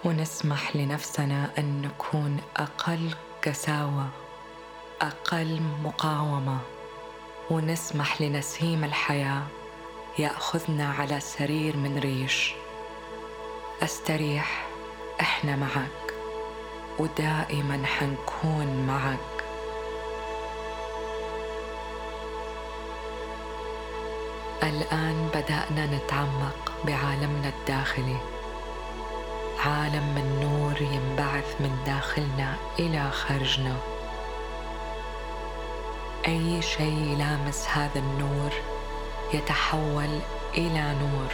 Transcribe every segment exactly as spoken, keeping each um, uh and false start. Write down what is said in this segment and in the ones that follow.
ونسمح لنفسنا أن نكون أقل قساوة، أقل مقاومة، ونسمح لنسيم الحياة يأخذنا على سرير من ريش. أستريح، إحنا معك ودائما حنكون معك. الآن بدأنا نتعمق بعالمنا الداخلي، عالم من نور ينبعث من داخلنا إلى خارجنا. أي شيء يلامس هذا النور يتحول إلى نور.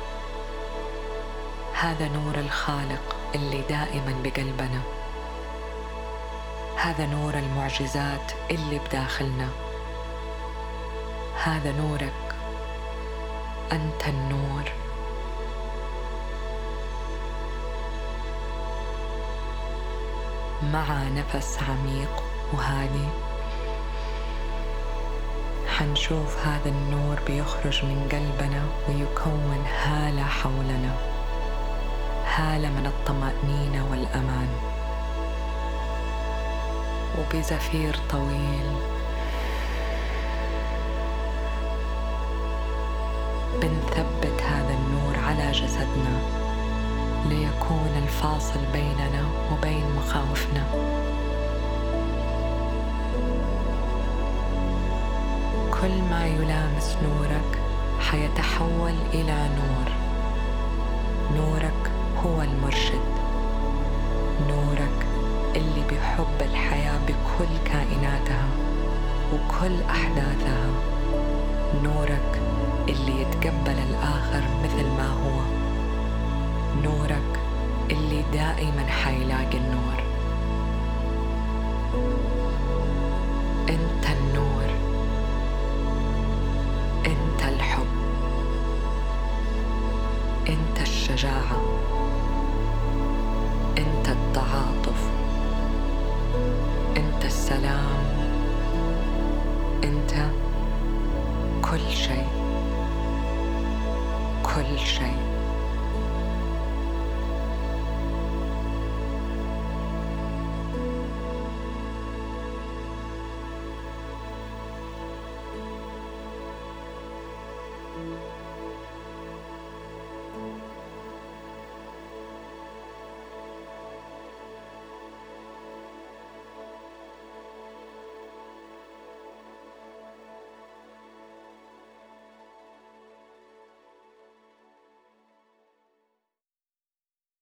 هذا نور الخالق اللي دائما بقلبنا، هذا نور المعجزات اللي بداخلنا، هذا نورك. أنت النور. مع نفس عميق وهادي حنشوف هذا النور بيخرج من قلبنا ويكون هالة حولنا، هالة من الطمأنينة والأمان. وبزفير طويل بنثبت هذا النور على جسدنا ليكون الفاصل بيننا وبين مخاوفنا. كل ما يلامس نورك حيتحول إلى نور. نورك هو المرشد، نورك اللي بيحب الحياة بكل كائناتها وكل أحداثها، نورك اللي يتقبل الآخر مثل ما هو، نورك اللي دائما حيلاقي النور. أنت النور، أنت الحب، أنت الشجاعة،